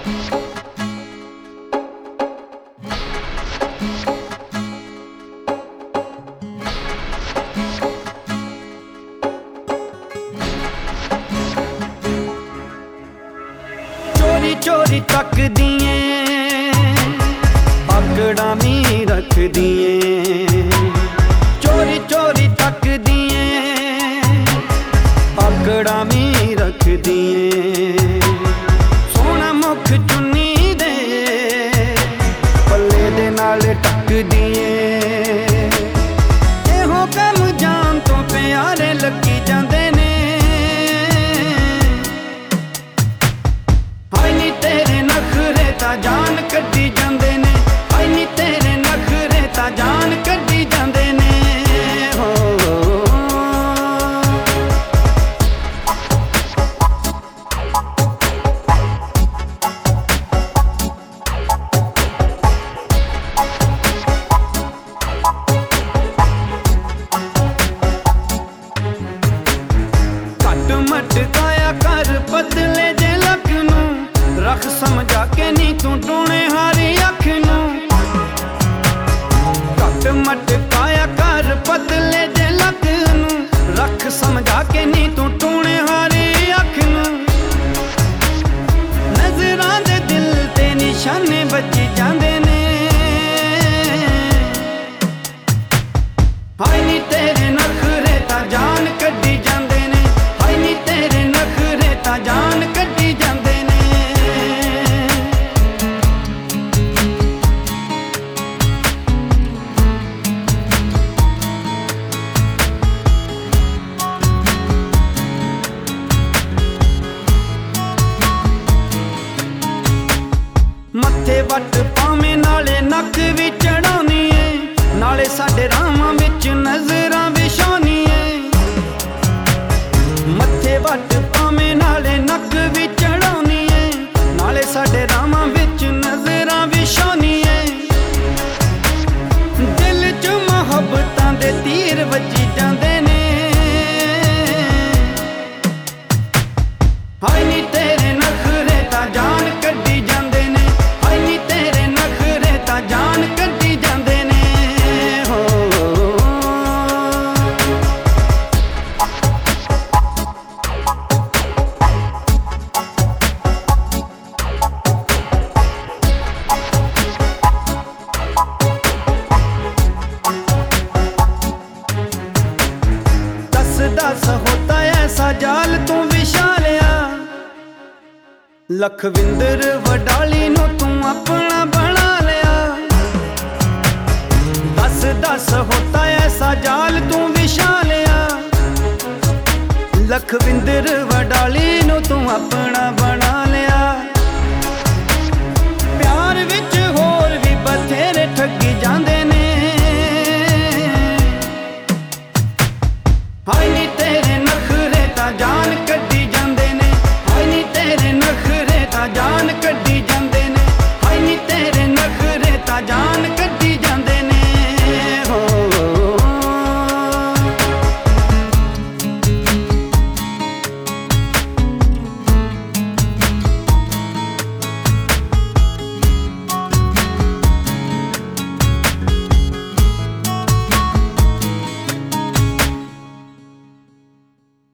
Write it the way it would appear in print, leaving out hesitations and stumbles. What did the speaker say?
चोरी तकदी पकड़ा मी रखदी चोरी चोरी तकदी पकड़ा मी रखदी सोहना मुख चुन्नी दे पल्ले दे नाल टकदी एहो कम जान तो प्यारे लगी जांदे ने तेरे नखरे ता जान कड्डी जांदे ने हाय नी तेरे नखरे ता जान कड्डी जांदे ने हो घट मटकाया कर बदले जे लक नू रख समझा के नी तू टूने हारी अख नू घट मटकाया कर बदले जे लक नू रख समझा के नी तू टूने हारी अख नू नजरां दे दिल ते निशाने बची जांदे ने हाय नी तेरे नखरे ता जान कड्डी जांदे ने हाय नी तेरे नखरे ता जान कड्डी जांदे ने मत्थे वट पावे नाले नक भी चढ़ाउनी है नाले साडे राहां विच नजरां विछाउनी है मत्थे वट पावे नाले नक भी चढ़ाउनी है नाले साडे राहां विच नजरां विछाउनी है दिल च मुहब्बतां दे तीर वजी जांदे ने हाय नी तेरे नखरे ता जान कड्डी जांदे ने हाय नी तेरे नखरे ता जान कड्डी जांदे ने हो दस दस होता ऐसा जाल तू विछा लिया लखविंदर वडाली नू तू अपना बना लिया दस दस होता ऐसा जाल तू विछा लिया लखविंदर वडाली नू तू अपना